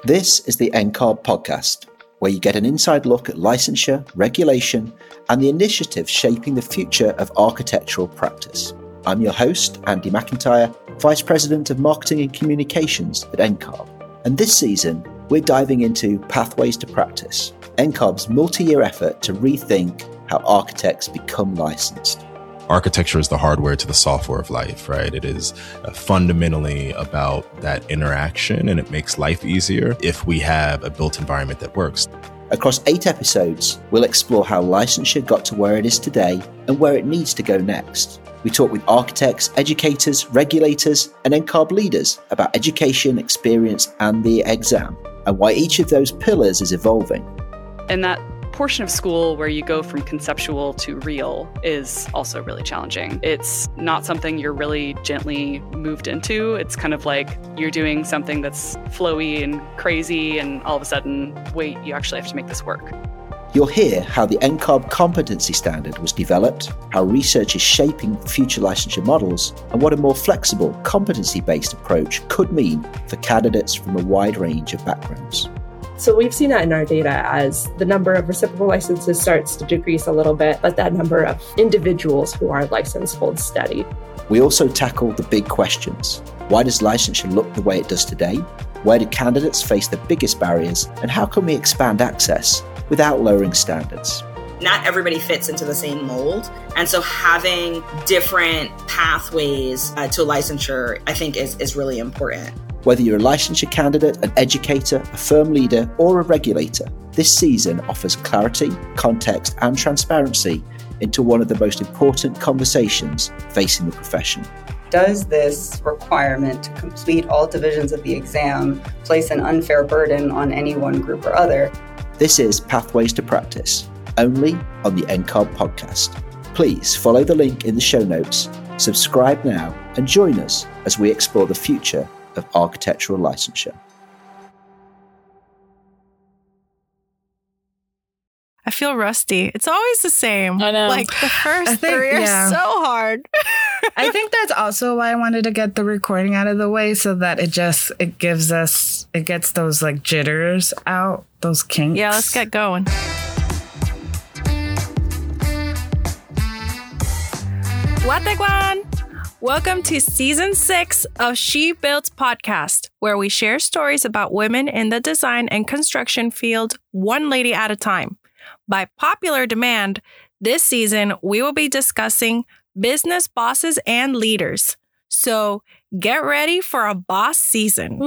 This is the NCARB podcast, where you get an inside look at licensure, regulation, and the initiatives shaping the future of architectural practice. I'm your host, Andy McIntyre, Vice President of Marketing and Communications at NCARB. And this season, we're diving into Pathways to Practice, NCARB's multi-year effort to rethink how architects become licensed. Architecture is the hardware to the software of life, right? It is fundamentally about that interaction, and it makes life easier if we have a built environment that works. Across 8 episodes, we'll explore how licensure got to where it is today and where it needs to go next. We talk with architects, educators, regulators, and NCARB leaders about education, experience, and the exam, and why each of those pillars is evolving. And that portion of school where you go from conceptual to real is also really challenging. It's not something you're really gently moved into. It's kind of like you're doing something that's flowy and crazy, and all of a sudden, wait, you actually have to make this work. You'll hear how the NCARB competency standard was developed, how research is shaping future licensure models, and what a more flexible, competency-based approach could mean for candidates from a wide range of backgrounds. So we've seen that in our data as the number of reciprocal licenses starts to decrease a little bit, but that number of individuals who are licensed holds steady. We also tackle the big questions. Why does licensure look the way it does today? Where do candidates face the biggest barriers? And how can we expand access without lowering standards? Not everybody fits into the same mold. And so having different pathways to licensure, I think is really important. Whether you're a licensure candidate, an educator, a firm leader, or a regulator, this season offers clarity, context, and transparency into one of the most important conversations facing the profession. Does this requirement to complete all divisions of the exam place an unfair burden on any one group or other? This is Pathways to Practice, only on the NCARB podcast. Please follow the link in the show notes, subscribe now, and join us as we explore the future of architectural licensure. I feel rusty. It's always the same. I know. Like the first 3 are so hard. I think that's also why I wanted to get the recording out of the way, so that it gets those like jitters out, those kinks. Yeah, let's get going. Wategwan! Welcome to Season 6 of She Builds Podcast, where we share stories about women in the design and construction field, one lady at a time. By popular demand, this season we will be discussing business bosses and leaders. So get ready for a boss season.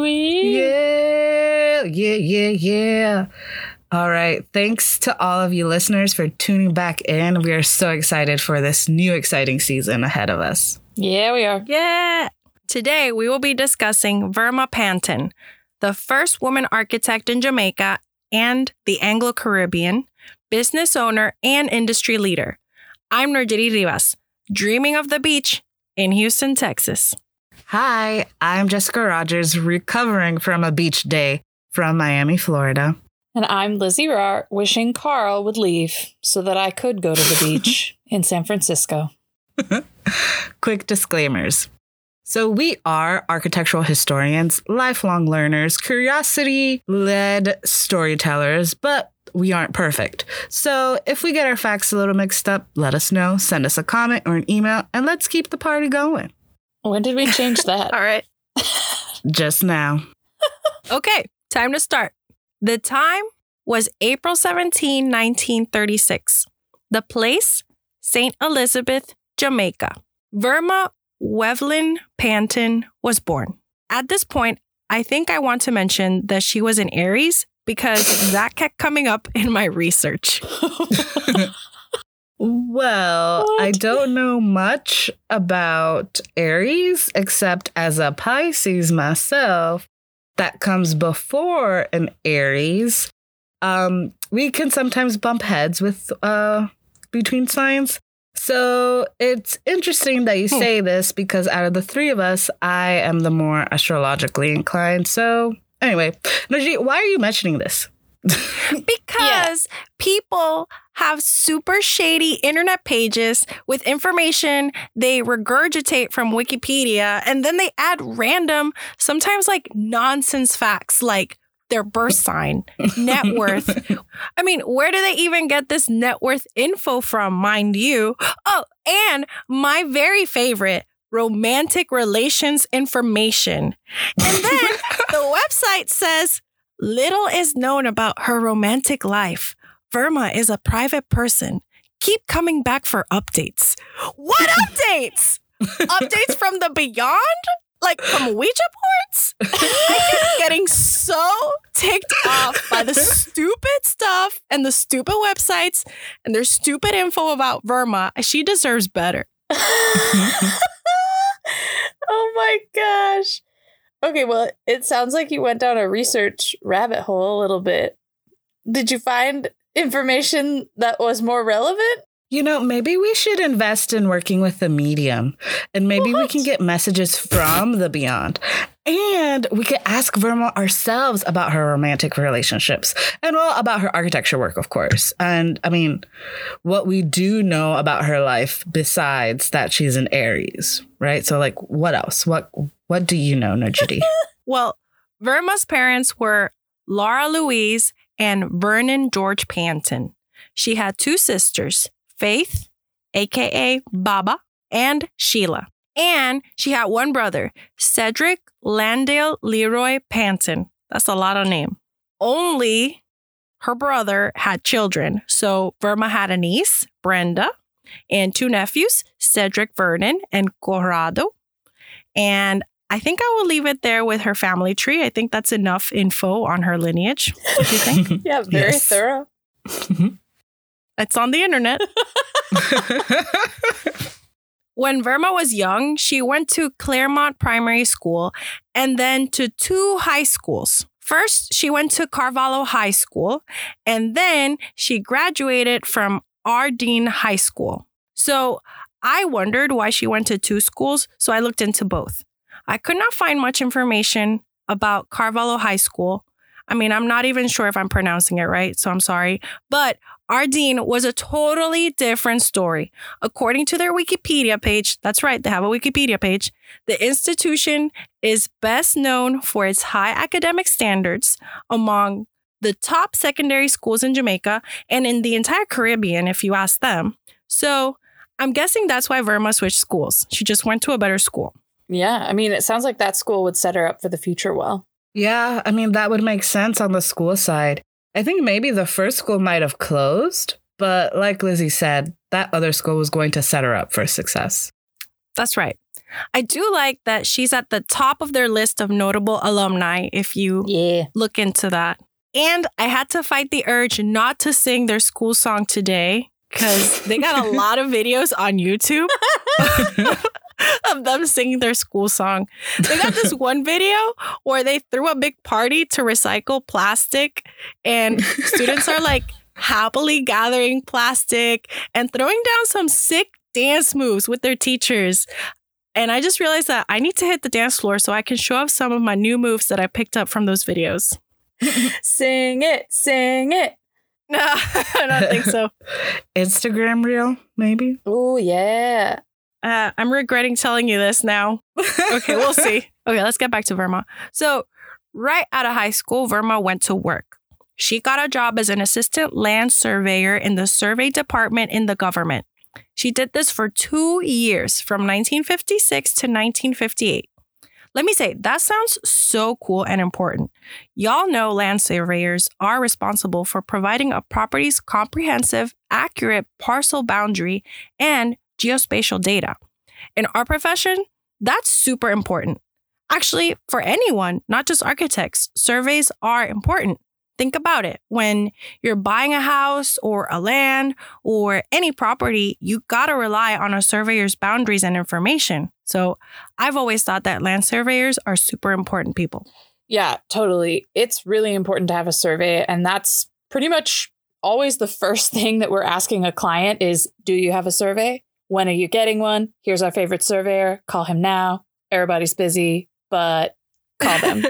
Yeah. All right. Thanks to all of you listeners for tuning back in. We are so excited for this new exciting season ahead of us. Yeah, we are. Yeah. Today, we will be discussing Verma Panton, the first woman architect in Jamaica and the Anglo-Caribbean, business owner and industry leader. I'm Nurjiti Rivas, dreaming of the beach in Houston, Texas. Hi, I'm Jessica Rogers, recovering from a beach day from Miami, Florida. And I'm Lizzie Rahr, wishing Carl would leave so that I could go to the beach in San Francisco. Quick disclaimers. So we are architectural historians, lifelong learners, curiosity-led storytellers, but we aren't perfect. So if we get our facts a little mixed up, let us know, send us a comment or an email, and let's keep the party going. When did we change that? All right. Just now. Okay, time to start. The time was April 17, 1936. The place, St. Elizabeth, Jamaica. Verma Wevlin Panton was born. At this point, I think I want to mention that she was an Aries because that kept coming up in my research. Well, what? I don't know much about Aries, except as a Pisces myself, that comes before an Aries. We can sometimes bump heads with between signs. So it's interesting that you say this, because out of the 3 of us, I am the more astrologically inclined. So anyway, Najee, why are you mentioning this? Because people have super shady internet pages with information they regurgitate from Wikipedia, and then they add random, sometimes like nonsense facts like their birth sign, net worth. I mean, where do they even get this net worth info from, mind you? Oh, and my very favorite, romantic relations information. And then the website says, little is known about her romantic life. Verma is a private person. Keep coming back for updates. What updates? Updates from the beyond? Like from Ouija boards? I keep getting so ticked off by the stupid stuff and the stupid websites and their stupid info about Verma. She deserves better. Oh my gosh. Okay, well, it sounds like you went down a research rabbit hole a little bit. Did you find information that was more relevant? You know, maybe we should invest in working with the medium, and maybe we can get messages from the beyond. And we could ask Verma ourselves about her romantic relationships and, well, about her architecture work, of course. And I mean, what we do know about her life besides that she's an Aries, right? So like, what else? What do you know, Najidi? Well, Verma's parents were Laura Louise and Vernon George Panton. She had two sisters, Faith, a.k.a. Baba, and Sheila. And she had one brother, Cedric Landale Leroy Panton. That's a lot of name. Only her brother had children. So Verma had a niece, Brenda, and two nephews, Cedric Vernon and Corrado. And I think I will leave it there with her family tree. I think that's enough info on her lineage. What do you think? Yeah, very thorough. It's on the internet. When Verma was young, she went to Claremont Primary School and then to two high schools. First, she went to Carvalho High School, and then she graduated from Ardene High School. So I wondered why she went to two schools, so I looked into both. I could not find much information about Carvalho High School. I mean, I'm not even sure if I'm pronouncing it right, so I'm sorry. But Ardene was a totally different story. According to their Wikipedia page, that's right, they have a Wikipedia page, the institution is best known for its high academic standards among the top secondary schools in Jamaica and in the entire Caribbean, if you ask them. So I'm guessing that's why Verma switched schools. She just went to a better school. Yeah, I mean, it sounds like that school would set her up for the future well. Yeah, I mean, that would make sense on the school side. I think maybe the first school might have closed, but like Lizzie said, that other school was going to set her up for success. That's right. I do like that she's at the top of their list of notable alumni, if you look into that. And I had to fight the urge not to sing their school song today because they got a lot of videos on YouTube of them singing their school song. They got this one video where they threw a big party to recycle plastic, and students are like happily gathering plastic and throwing down some sick dance moves with their teachers. And I just realized that I need to hit the dance floor so I can show off some of my new moves that I picked up from those videos. Sing it, sing it. No, I don't think so. Instagram reel, maybe? Oh, yeah. I'm regretting telling you this now. Okay, we'll see. Okay, let's get back to Verma. So right out of high school, Verma went to work. She got a job as an assistant land surveyor in the survey department in the government. She did this for 2 years, from 1956 to 1958. Let me say, that sounds so cool and important. Y'all know land surveyors are responsible for providing a property's comprehensive, accurate parcel boundary and geospatial data. In our profession, that's super important. Actually, for anyone, not just architects, surveys are important. Think about it. When you're buying a house or a land or any property, you gotta rely on a surveyor's boundaries and information. So I've always thought that land surveyors are super important people. Yeah, totally. It's really important to have a survey. And that's pretty much always the first thing that we're asking a client is, do you have a survey? When are you getting one? Here's our favorite surveyor. Call him now. Everybody's busy, but call them.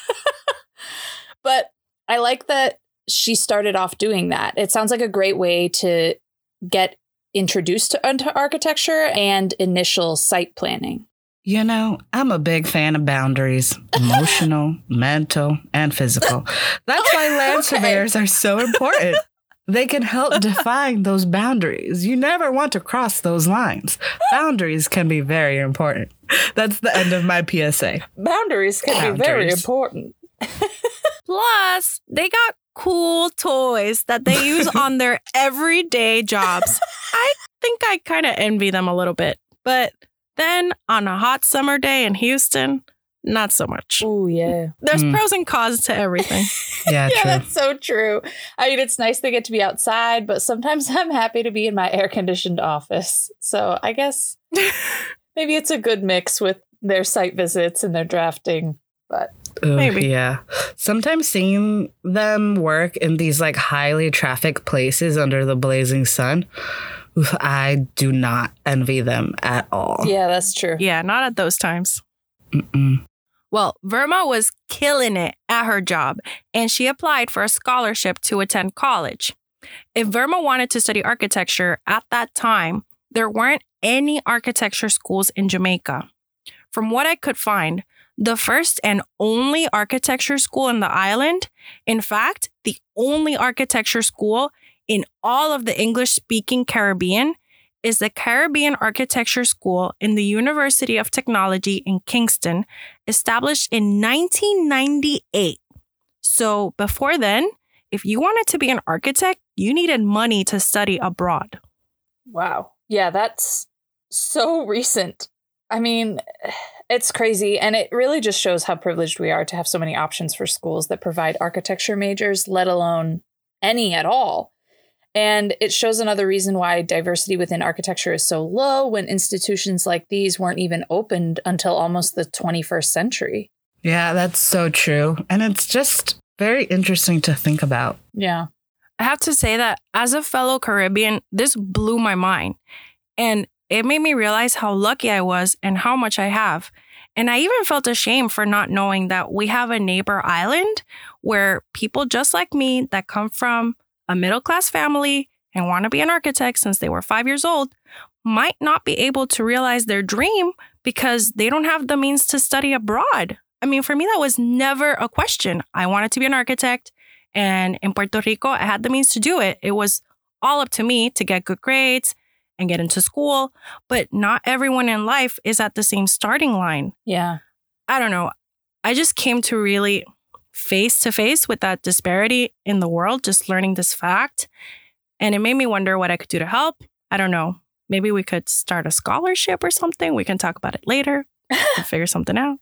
But I like that she started off doing that. It sounds like a great way to get introduced into architecture and initial site planning. You know, I'm a big fan of boundaries, emotional, mental, and physical. That's why land surveyors are so important. They can help define those boundaries. You never want to cross those lines. Boundaries can be very important. That's the end of my PSA. Boundaries can be very important. Plus, they got cool toys that they use on their everyday jobs. I think I kind of envy them a little bit. But then on a hot summer day in Houston, not so much. Oh, yeah. There's pros and cons to everything. Yeah, Yeah, true. that's so true. I mean, it's nice they get to be outside, but sometimes I'm happy to be in my air-conditioned office. So I guess maybe it's a good mix with their site visits and their drafting, but Maybe. Yeah. Sometimes seeing them work in these like highly trafficked places under the blazing sun, I do not envy them at all. yeah, that's true. Yeah, not at those times. Mm-mm. Well, Verma was killing it at her job, and she applied for a scholarship to attend college. If Verma wanted to study architecture at that time, there weren't any architecture schools in Jamaica. From what I could find, the first and only architecture school in the island, in fact, the only architecture school in all of the English-speaking Caribbean, is the Caribbean Architecture School in the University of Technology in Kingston, established in 1998. So before then, if you wanted to be an architect, you needed money to study abroad. Wow. Yeah, that's so recent. I mean, it's crazy. And it really just shows how privileged we are to have so many options for schools that provide architecture majors, let alone any at all. And it shows another reason why diversity within architecture is so low when institutions like these weren't even opened until almost the 21st century. Yeah, that's so true. And it's just very interesting to think about. Yeah. I have to say that as a fellow Caribbean, this blew my mind. And it made me realize how lucky I was and how much I have. And I even felt ashamed for not knowing that we have a neighbor island where people just like me that come from a middle-class family and want to be an architect since they were 5 years old might not be able to realize their dream because they don't have the means to study abroad. I mean, for me, that was never a question. I wanted to be an architect, and in Puerto Rico, I had the means to do it. It was all up to me to get good grades and get into school, but not everyone in life is at the same starting line. Yeah. I don't know. I just came to really face to face with that disparity in the world, just learning this fact. And it made me wonder what I could do to help. I don't know. Maybe we could start a scholarship or something. We can talk about it later and figure something out.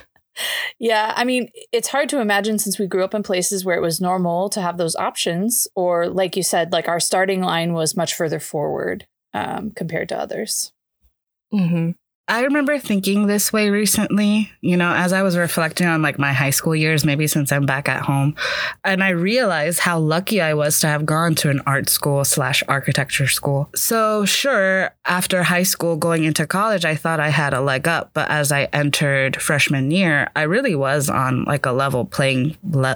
Yeah, I mean, it's hard to imagine since we grew up in places where it was normal to have those options. Or like you said, like our starting line was much further forward compared to others. Mm-hmm. I remember thinking this way recently, you know, as I was reflecting on like my high school years, maybe since I'm back at home. And I realized how lucky I was to have gone to an art school / architecture school. So sure, after high school going into college, I thought I had a leg up. But as I entered freshman year, I really was on like a level playing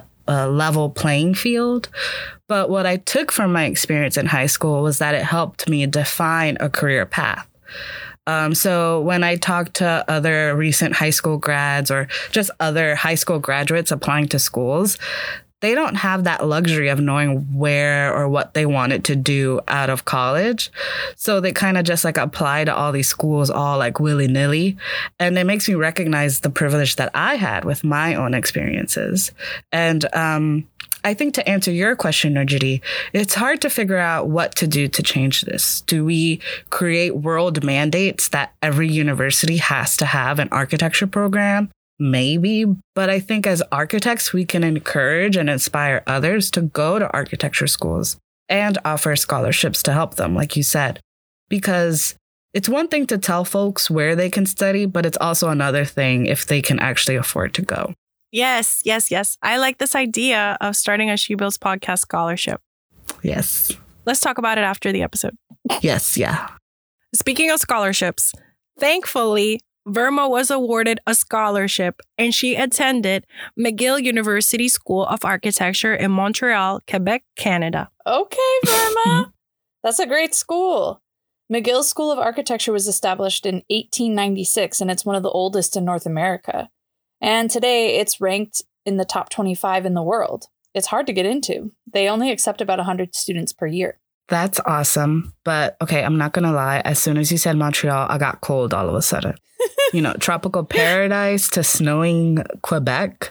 field. But what I took from my experience in high school was that it helped me define a career path. So when I talk to other recent high school grads or just other high school graduates applying to schools, they don't have that luxury of knowing where or what they wanted to do out of college. So they kind of just like apply to all these schools all like willy-nilly. And it makes me recognize the privilege that I had with my own experiences. And I think to answer your question, Nurjiti, it's hard to figure out what to do to change this. Do we create world mandates that every university has to have an architecture program? Maybe, but I think as architects, we can encourage and inspire others to go to architecture schools and offer scholarships to help them, like you said, because it's one thing to tell folks where they can study, but it's also another thing if they can actually afford to go. Yes. I like this idea of starting a She Builds podcast scholarship. Yes. Let's talk about it after the episode. Yes, yeah. Speaking of scholarships, thankfully, Verma was awarded a scholarship and she attended McGill University School of Architecture in Montreal, Quebec, Canada. Okay, Verma. That's a great school. McGill School of Architecture was established in 1896, and it's one of the oldest in North America. And today it's ranked in the top 25 in the world. It's hard to get into. They only accept about 100 students per year. That's awesome. But okay, I'm not going to lie. As soon as you said Montreal, I got cold all of a sudden. Tropical paradise to snowing Quebec,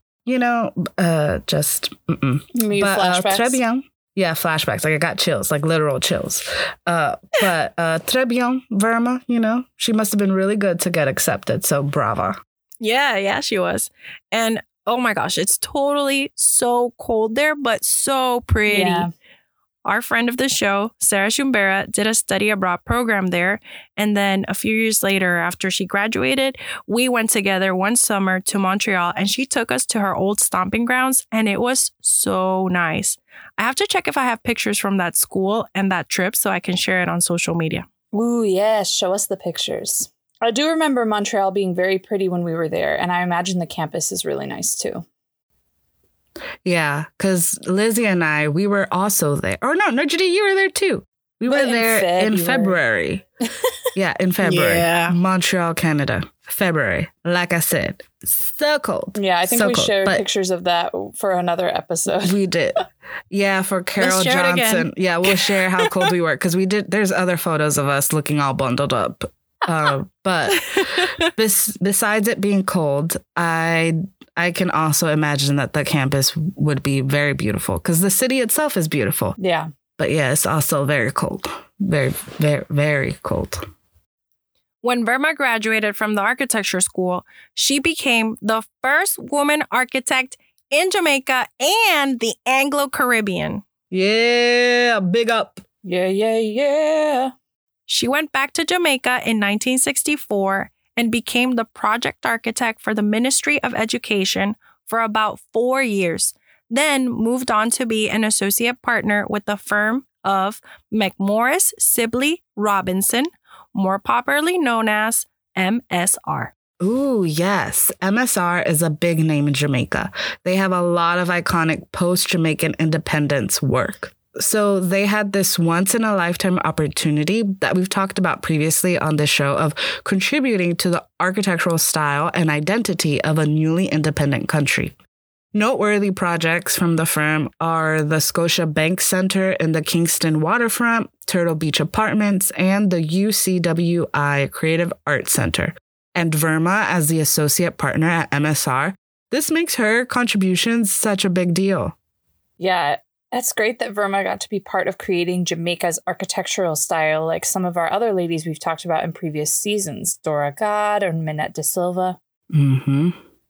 just, You mean But flashbacks? très bien. Yeah, flashbacks. Like I got chills, like literal chills. But très bien, Verma, she must have been really good to get accepted. So brava. Yeah, she was. And oh my gosh, it's totally so cold there, but so pretty. Yeah. Our friend of the show, Sarah Shumbera, did a study abroad program there. And then a few years later, after she graduated, we went together one summer to Montreal and she took us to her old stomping grounds. And it was so nice. I have to check if I have pictures from that school and that trip so I can share it on social media. Ooh, yes. Show us the pictures. I do remember Montreal being very pretty when we were there. And I imagine the campus is really nice too. Yeah, because Lizzie and I, we were also there. Oh, no, Judy, you were there too. We were there in February. Yeah, in February. Yeah. Montreal, Canada. February. Like I said, so cold. Yeah, I think So we cold, shared but pictures of that for another episode. we did. Yeah, for Carol share it again. Johnson. Yeah, we'll share how cold we were because we did. There's other photos of us looking all bundled up. But besides it being cold, I can also imagine that the campus would be very beautiful because the city itself is beautiful. Yeah. But yeah, it's also very cold. Very, very, very cold. When Verma graduated from the architecture school, she became the first woman architect in Jamaica and the Anglo-Caribbean. Yeah, big up. Yeah. She went back to Jamaica in 1964 and became the project architect for the Ministry of Education for about 4 years, then moved on to be an associate partner with the firm of McMorris Sibley Robinson, more popularly known as MSR. Ooh, yes. MSR is a big name in Jamaica. They have a lot of iconic post-Jamaican independence work. So they had this once-in-a-lifetime opportunity that we've talked about previously on this show of contributing to the architectural style and identity of a newly independent country. Noteworthy projects from the firm are the Scotia Bank Center in the Kingston waterfront, Turtle Beach Apartments, and the UCWI Creative Arts Center. And Verma, as the associate partner at MSR, this makes her contributions such a big deal. Yeah, that's great that Verma got to be part of creating Jamaica's architectural style, like some of our other ladies we've talked about in previous seasons, Dora God or Minette De Silva. Mm-hmm.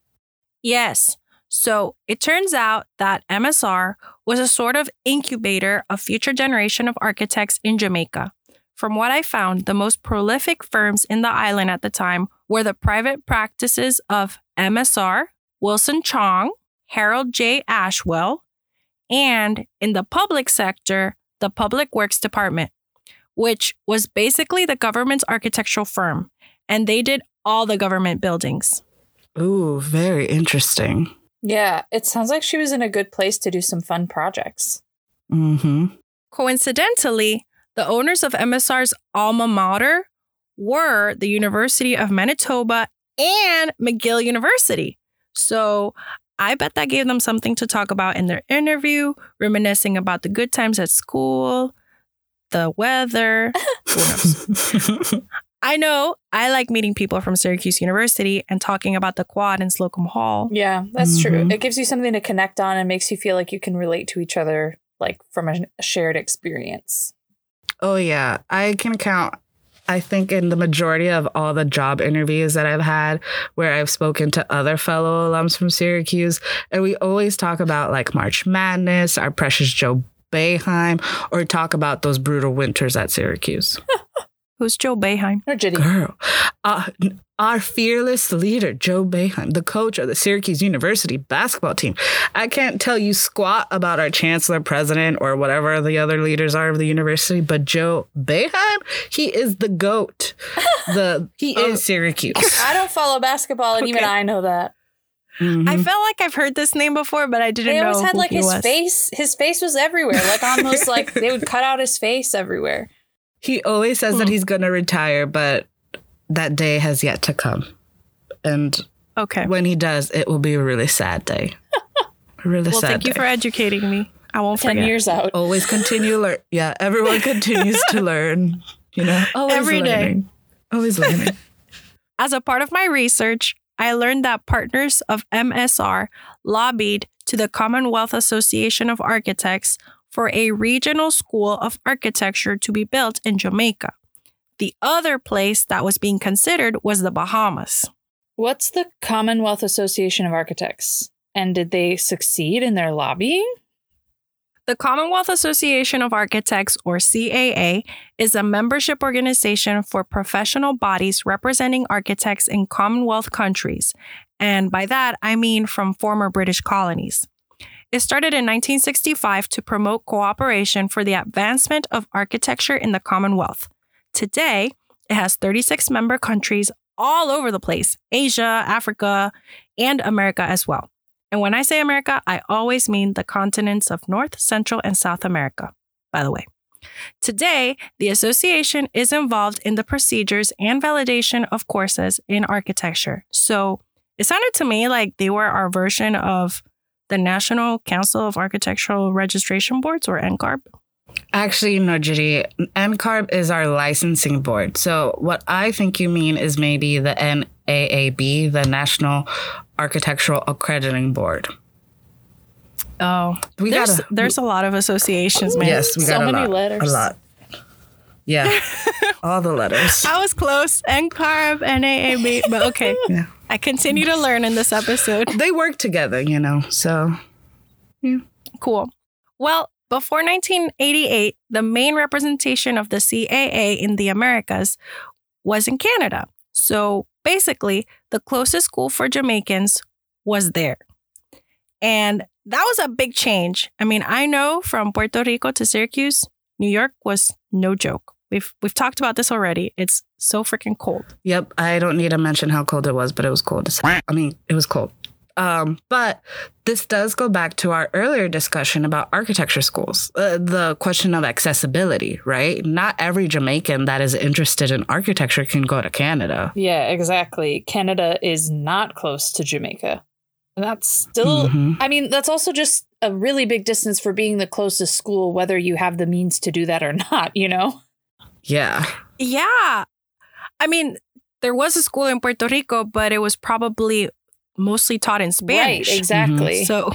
Yes. So it turns out that MSR was a sort of incubator of future generation of architects in Jamaica. From what I found, the most prolific firms in the island at the time were the private practices of MSR, Wilson Chong, Harold J. Ashwell, and in the public sector, the Public Works Department, which was basically the government's architectural firm, and they did all the government buildings. Ooh, very interesting. Yeah, it sounds like she was in a good place to do some fun projects. Mm-hmm. Coincidentally, the owners of MSR's alma mater were the University of Manitoba and McGill University. So I bet that gave them something to talk about in their interview, reminiscing about the good times at school, the weather. Who knows? I know I like meeting people from Syracuse University and talking about the quad in Slocum Hall. Yeah, that's true. It gives you something to connect on and makes you feel like you can relate to each other, like from a shared experience. Oh, yeah. I can count, I think, in the majority of all the job interviews that I've had where I've spoken to other fellow alums from Syracuse. And we always talk about like March Madness, our precious Joe Boeheim, or talk about those brutal winters at Syracuse. Who's Joe Boeheim? Or Jitty. Girl, our fearless leader, Joe Boeheim, the coach of the Syracuse University basketball team. I can't tell you squat about our chancellor, president, or whatever the other leaders are of the university, but Joe Boeheim, he is the GOAT. He is Syracuse. I don't follow basketball, and even I know that. Mm-hmm. I felt like I've heard this name before, but I didn't know. They always had who like he his was. face. His face was everywhere. Like almost like they would cut out his face everywhere. He always says that he's going to retire, but that day has yet to come. And when he does, it will be a really sad day. A really sad day. Well, thank you for educating me. I won't 10 forget. years out. Always continue learn. Yeah, everyone continues to learn. You know, always Every learning. day. Always learning. As a part of my research, I learned that partners of MSR lobbied to the Commonwealth Association of Architects for a regional school of architecture to be built in Jamaica. The other place that was being considered was the Bahamas. What's the Commonwealth Association of Architects? And did they succeed in their lobbying? The Commonwealth Association of Architects, or CAA, is a membership organization for professional bodies representing architects in Commonwealth countries. And by that, I mean from former British colonies. It started in 1965 to promote cooperation for the advancement of architecture in the Commonwealth. Today, it has 36 member countries all over the place, Asia, Africa, and America as well. And when I say America, I always mean the continents of North, Central, and South America, by the way. Today, the association is involved in the procedures and validation of courses in architecture. So it sounded to me like they were our version of the National Council of Architectural Registration Boards, or NCARB. Actually, no, Judy. NCARB is our licensing board. So what I think you mean is maybe the NAAB, the National Architectural Accrediting Board. Oh, there's a lot of associations, man. Yes, we got so a many lot. letters. A lot. Yeah, all the letters. I was close. NCARB, NAAB, but okay. Yeah. I continue to learn in this episode. They work together, you know, so. Yeah. Cool. Well, before 1988, the main representation of the CAA in the Americas was in Canada. So basically, the closest school for Jamaicans was there. And that was a big change. I mean, I know from Puerto Rico to Syracuse, New York was no joke. We've talked about this already. It's so freaking cold. Yep. I don't need to mention how cold it was, but it was cold. It was cold. But this does go back to our earlier discussion about architecture schools, the question of accessibility, right? Not every Jamaican that is interested in architecture can go to Canada. Yeah, exactly. Canada is not close to Jamaica. And that's still, I mean, that's also just a really big distance for being the closest school, whether you have the means to do that or not, you know? Yeah. Yeah. I mean, there was a school in Puerto Rico, but it was probably mostly taught in Spanish. Right, exactly. So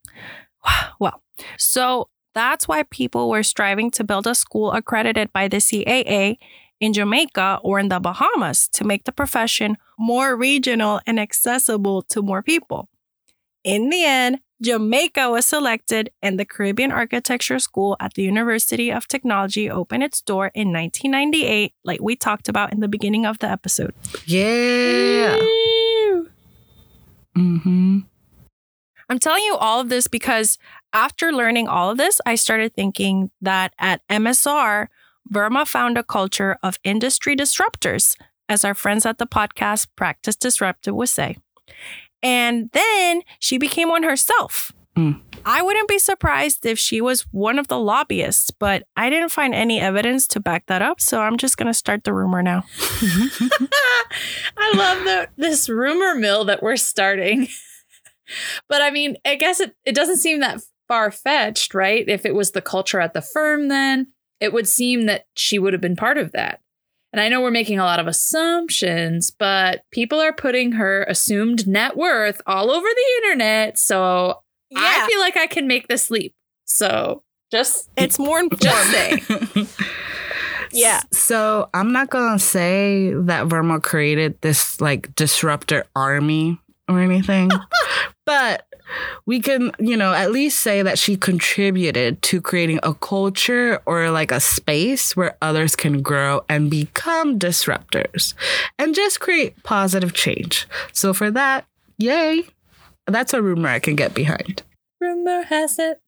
that's why people were striving to build a school accredited by the CAA in Jamaica or in the Bahamas to make the profession more regional and accessible to more people. In the end, Jamaica was selected, and the Caribbean Architecture School at the University of Technology opened its door in 1998, like we talked about in the beginning of the episode. Yeah. Mm-hmm. I'm telling you all of this because after learning all of this, I started thinking that at MSR, Verma found a culture of industry disruptors, as our friends at the podcast Practice Disruptive would say. And then she became one herself. I wouldn't be surprised if she was one of the lobbyists, but I didn't find any evidence to back that up, so I'm just going to start the rumor now. I love this rumor mill that we're starting. But I mean, I guess it doesn't seem that far-fetched, right? If it was the culture at the firm, then it would seem that she would have been part of that. And I know we're making a lot of assumptions, but people are putting her assumed net worth all over the internet. So yeah. I feel like I can make this leap. So it's more informed. Yeah. So I'm not going to say that Verma created this like disruptor army or anything, but we can, at least say that she contributed to creating a culture or like a space where others can grow and become disruptors and just create positive change. So for that, yay. That's a rumor I can get behind. Rumor has it.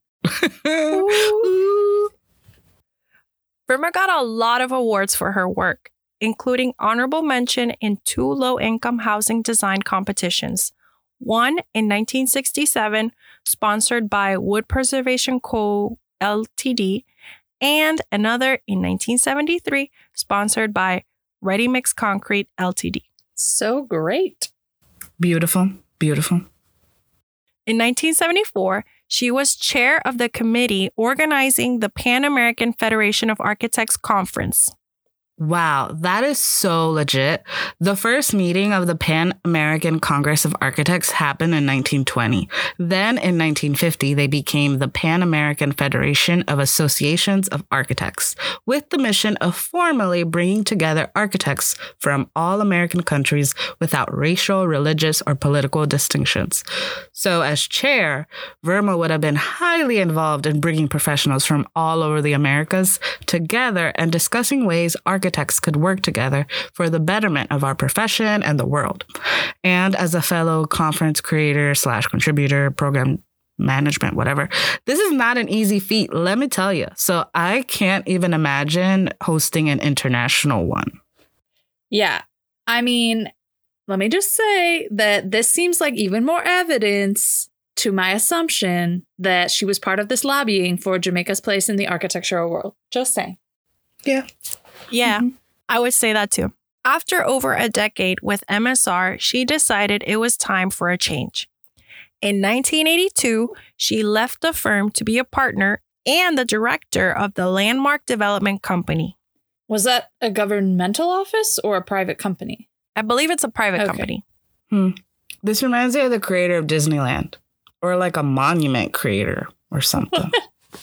Ooh. Verma got a lot of awards for her work, including honorable mention in 2 low-income housing design competitions. One in 1967, sponsored by Wood Preservation Co. Ltd., and another in 1973, sponsored by Ready Mix Concrete Ltd. So great. Beautiful. Beautiful. In 1974, she was chair of the committee organizing the Pan American Federation of Architects Conference. Wow, that is so legit. The first meeting of the Pan American Congress of Architects happened in 1920. Then in 1950, they became the Pan American Federation of Associations of Architects, with the mission of formally bringing together architects from all American countries without racial, religious, or political distinctions. So as chair, Verma would have been highly involved in bringing professionals from all over the Americas together and discussing ways architects could work together for the betterment of our profession and the world. And as a fellow conference creator / contributor, program management, whatever, this is not an easy feat, let me tell you. So I can't even imagine hosting an international one. Yeah. I mean, let me just say that this seems like even more evidence to my assumption that she was part of this lobbying for Jamaica's place in the architectural world. Just saying. Yeah. Yeah, I would say that too. After over a decade with MSR, she decided it was time for a change. In 1982, she left the firm to be a partner and the director of the Landmark Development Company. Was that a governmental office or a private company? I believe it's a private company. This reminds me of the creator of Disneyland, or like a monument creator or something.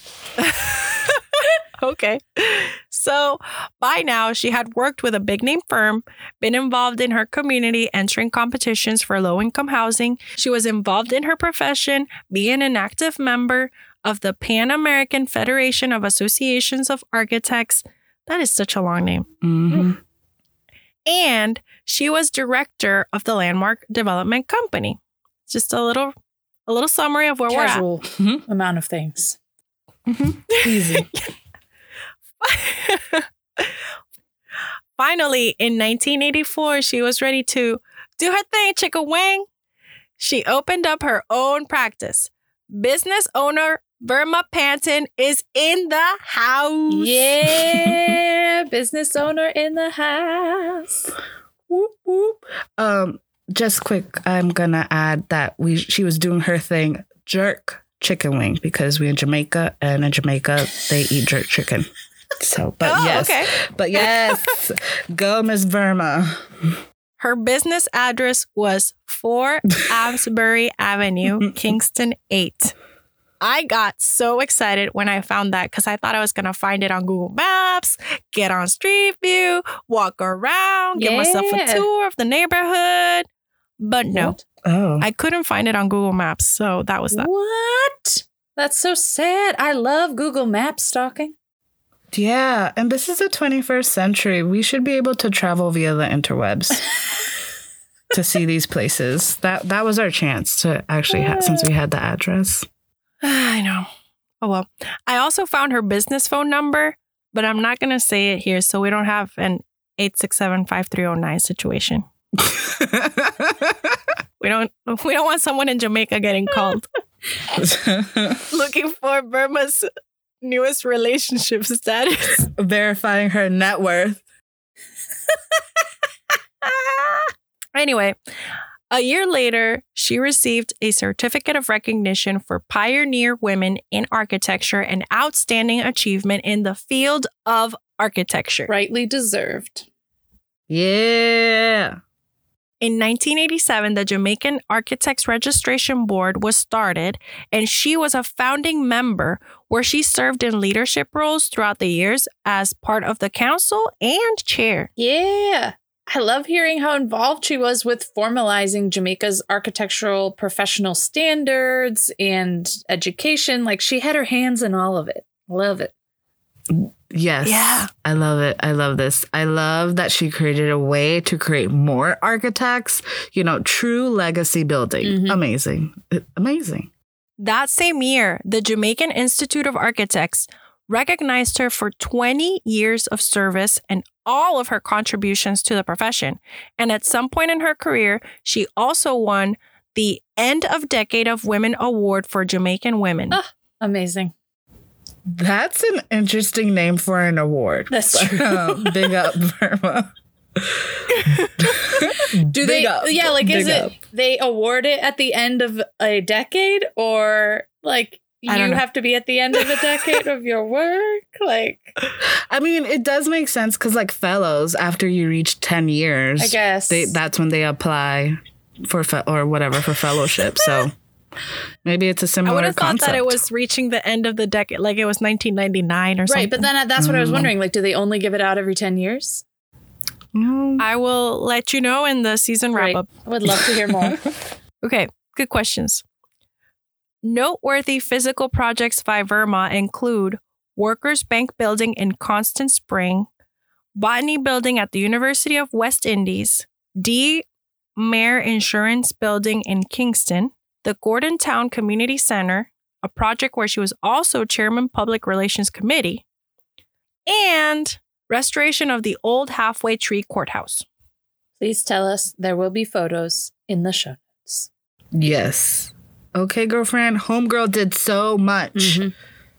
Okay. So by now, she had worked with a big name firm, been involved in her community, entering competitions for low-income housing. She was involved in her profession, being an active member of the Pan American Federation of Associations of Architects. That is such a long name. Mm-hmm. And she was director of the Landmark Development Company. Just a little summary of where Casual we're at. amount of things. Easy. Finally, in 1984, she was ready to do her thing, chicka wang. She opened up her own practice. Business owner Verma Panton is in the house. Yeah, business owner in the house. Whoop, whoop. Just quick, I'm gonna add that she was doing her thing, jerk chicken wing, because we're in Jamaica, and in Jamaica they eat jerk chicken. So, but yes, go Miss Verma. Her business address was 4 Absbury Avenue, Kingston 8. I got so excited when I found that because I thought I was going to find it on Google Maps, get on Street View, walk around, give myself a tour of the neighborhood. But no, I couldn't find it on Google Maps. So that was that. What? That's so sad. I love Google Maps stalking. Yeah, and this is the 21st century. We should be able to travel via the interwebs to see these places. That was our chance to actually since we had the address. I know. Oh, well. I also found her business phone number, but I'm not going to say it here so we don't have an 867-5309 situation. We don't want someone in Jamaica getting called looking for Burma's newest relationship status. Verifying her net worth. Anyway, a year later, she received a certificate of recognition for pioneer women in architecture and outstanding achievement in the field of architecture. Rightly deserved. Yeah. In 1987, the Jamaican Architects Registration Board was started, and she was a founding member where she served in leadership roles throughout the years as part of the council and chair. Yeah. I love hearing how involved she was with formalizing Jamaica's architectural professional standards and education. Like, she had her hands in all of it. Love it. Yes. Yeah. I love it. I love this. I love that she created a way to create more architects, true legacy building. Mm-hmm. Amazing. Amazing. That same year, the Jamaican Institute of Architects recognized her for 20 years of service and all of her contributions to the profession. And at some point in her career, she also won the End of Decade of Women Award for Jamaican women. Oh, amazing. That's an interesting name for an award. That's true. Big up, Verma. Do they? Yeah, like is it they award it at the end of a decade, or like you have to be at the end of a decade of your work? Like, I mean, it does make sense because like fellows, after you reach 10 years, I guess that's when they apply for for fellowship. So maybe it's a similar I would have concept. thought that it was reaching the end of the decade, like it was 1999 or something. Right, but then that's what I was wondering. Like, do they only give it out every 10 years? No. I will let you know in the season wrap up. I would love to hear more. Okay, good questions. Noteworthy physical projects by Verma include Workers' Bank Building in Constant Spring, Botany Building at the University of West Indies, D. Mayor Insurance Building in Kingston, the Gordon Town Community Center, a project where she was also Chairman Public Relations Committee, and restoration of the old Halfway Tree Courthouse. Please tell us there will be photos in the show notes. Yes. Okay, girlfriend. Homegirl did so much. Mm-hmm.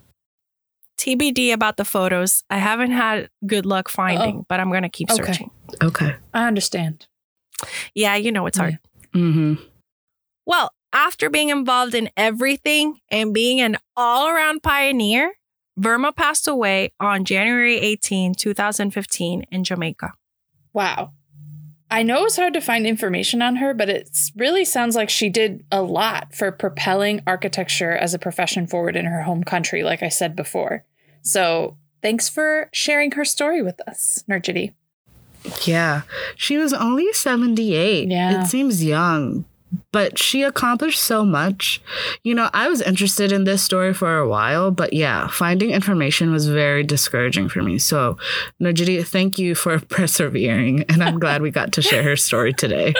TBD about the photos. I haven't had good luck finding, but I'm going to keep searching. Okay. I understand. Yeah, you know it's hard. Mm-hmm. Well, after being involved in everything and being an all-around pioneer, Verma passed away on January 18, 2015 in Jamaica. Wow. I know it's hard to find information on her, but it really sounds like she did a lot for propelling architecture as a profession forward in her home country, like I said before. So thanks for sharing her story with us, Nurjity. Yeah. She was only 78. Yeah. It seems young, but she accomplished so much. You know, I was interested in this story for a while, but yeah, finding information was very discouraging for me. So, Nurjity, thank you for persevering, and I'm glad we got to share her story today.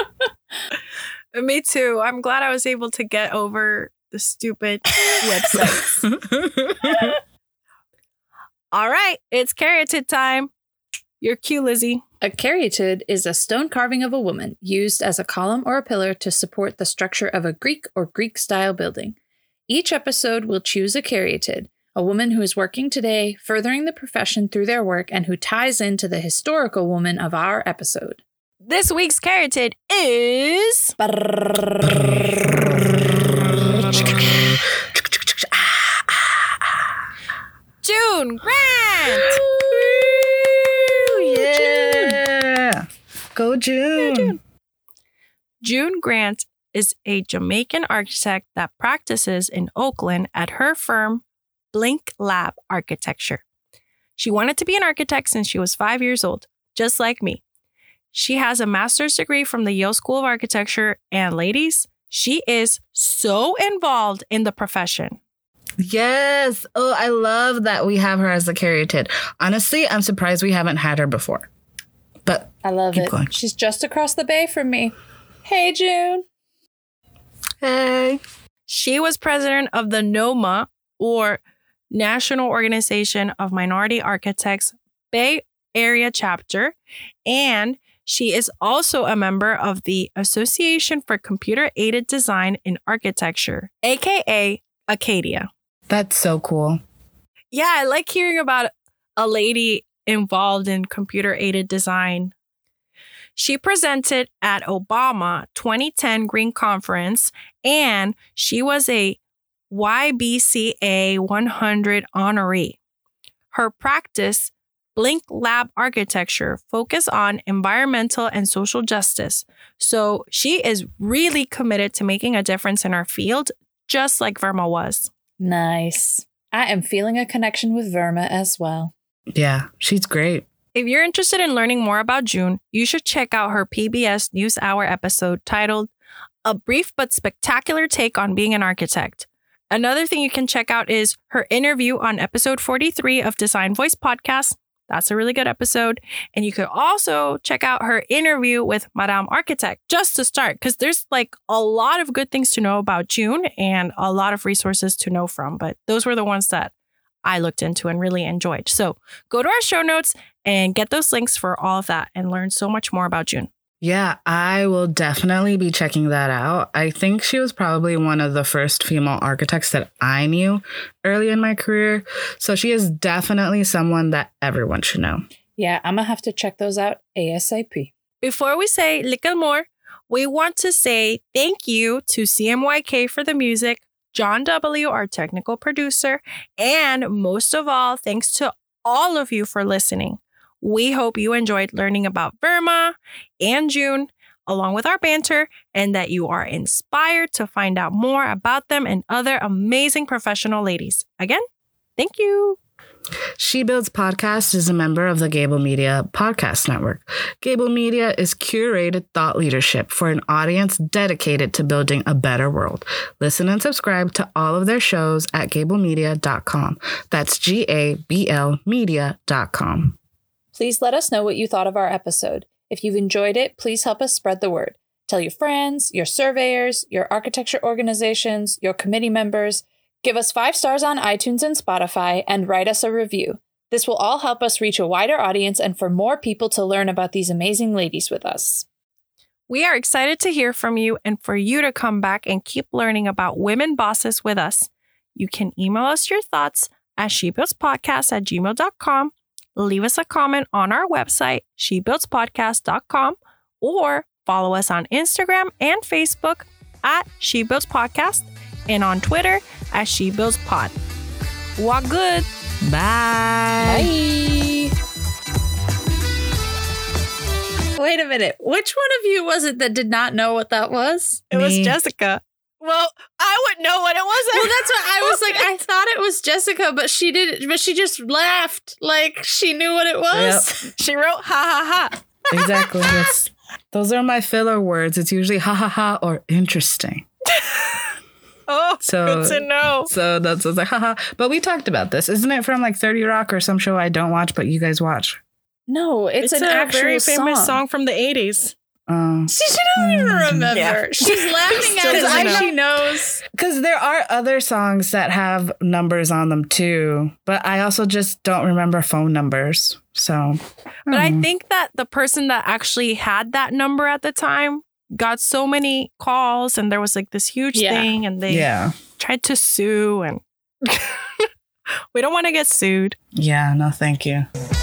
Me too. I'm glad I was able to get over the stupid websites. All right, it's caryatid time. Your cue, Lizzie. A caryatid is a stone carving of a woman used as a column or a pillar to support the structure of a Greek or Greek-style building. Each episode will choose a caryatid, a woman who is working today, furthering the profession through their work, and who ties into the historical woman of our episode. This week's caryatid is... June Grant! Yeah. Go June. Yeah, June. June Grant is a Jamaican architect that practices in Oakland at her firm, Blink Lab Architecture. She wanted to be an architect since she was 5 years old, just like me. She has a master's degree from the Yale School of Architecture, and ladies, she is so involved in the profession. Yes. Oh, I love that we have her as a caryatid. Honestly, I'm surprised we haven't had her before. But I love it. Going. She's just across the bay from me. Hey, June. Hey. She was president of the NOMA, or National Organization of Minority Architects Bay Area chapter, and she is also a member of the Association for Computer-Aided Design in Architecture, aka Acadia. That's so cool. Yeah, I like hearing about a lady involved in computer-aided design. She presented at Obama 2010 Green Conference, and she was a YBCA 100 honoree. Her practice, Blink Lab Architecture, focus on environmental and social justice. So she is really committed to making a difference in our field, just like Verma was. Nice. I am feeling a connection with Verma as well. Yeah, she's great. If you're interested in learning more about June, you should check out her PBS NewsHour episode titled A Brief But Spectacular Take on Being an Architect. Another thing you can check out is her interview on episode 43 of Design Voice Podcast. That's a really good episode. And you could also check out her interview with Madame Architect just to start, because there's like a lot of good things to know about June and a lot of resources to know from. But those were the ones that I looked into and really enjoyed. So go to our show notes and get those links for all of that and learn so much more about June. Yeah, I will definitely be checking that out. I think she was probably one of the first female architects that I knew early in my career. So she is definitely someone that everyone should know. Yeah, I'm going to have to check those out ASAP. Before we say little more, we want to say thank you to CMYK for the music, John W., our technical producer, and most of all, thanks to all of you for listening. We hope you enjoyed learning about Verma and June, along with our banter, and that you are inspired to find out more about them and other amazing professional ladies. Again, thank you. She Builds Podcast is a member of the Gable Media Podcast Network. Gable Media is curated thought leadership for an audience dedicated to building a better world. Listen and subscribe to all of their shows at gablemedia.com. That's GABL media.com. Please let us know what you thought of our episode. If you've enjoyed it, please help us spread the word. Tell your friends, your surveyors, your architecture organizations, your committee members. Give us 5 stars on iTunes and Spotify and write us a review. This will all help us reach a wider audience and for more people to learn about these amazing ladies with us. We are excited to hear from you and for you to come back and keep learning about women bosses with us. You can email us your thoughts at shebuildspodcast@gmail.com. Leave us a comment on our website, shebuildspodcast.com, or follow us on Instagram and Facebook at shebuildspodcast and on Twitter at shebuildspod. Walk good. Bye. Bye. Wait a minute. Which one of you was it that did not know what that was? It was Jessica. Well, I wouldn't know what it was. Well, that's what I was like. I thought it was Jessica, but she didn't. But she just laughed like she knew what it was. Yep. She wrote ha ha ha. Exactly. Those are my filler words. It's usually ha ha ha or interesting. Oh, so, good to know. So that's like haha. But we talked about this, isn't it? From like 30 Rock or some show I don't watch, but you guys watch. No, it's an actual very famous song from the 80s. She doesn't even remember. Yeah. She's laughing at it like she knows. Because there are other songs that have numbers on them too, but I also just don't remember phone numbers. So, but I think that the person that actually had that number at the time got so many calls, and there was like this huge thing, and they tried to sue, and we don't want to get sued. Yeah, no, thank you.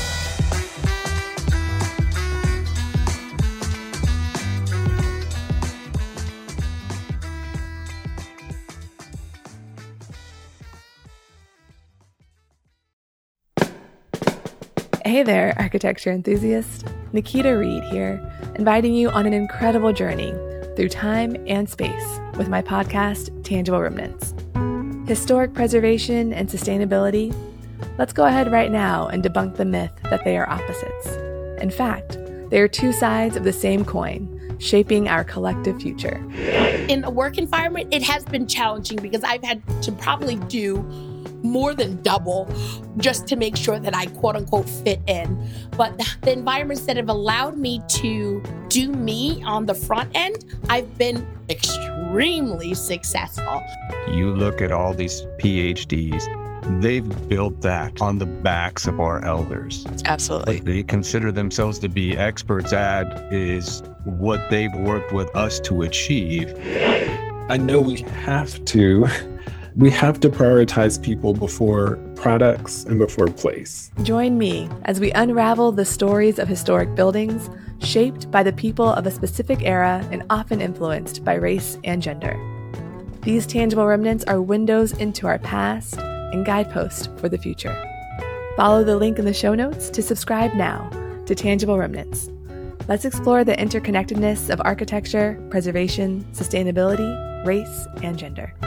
Hey there, architecture enthusiast. Nikita Reed here, inviting you on an incredible journey through time and space with my podcast, Tangible Remnants. Historic preservation and sustainability? Let's go ahead right now and debunk the myth that they are opposites. In fact, they are 2 sides of the same coin, shaping our collective future. In a work environment, it has been challenging because I've had to probably do more than double just to make sure that I quote unquote fit in. But the environments that have allowed me to do me on the front end, I've been extremely successful. You look at all these PhDs, they've built that on the backs of our elders. Absolutely. What they consider themselves to be experts at is what they've worked with us to achieve. I know we have to prioritize people before products and before place. Join me as we unravel the stories of historic buildings shaped by the people of a specific era and often influenced by race and gender. These tangible remnants are windows into our past and guideposts for the future. Follow the link in the show notes to subscribe now to Tangible Remnants. Let's explore the interconnectedness of architecture, preservation, sustainability, race, and gender.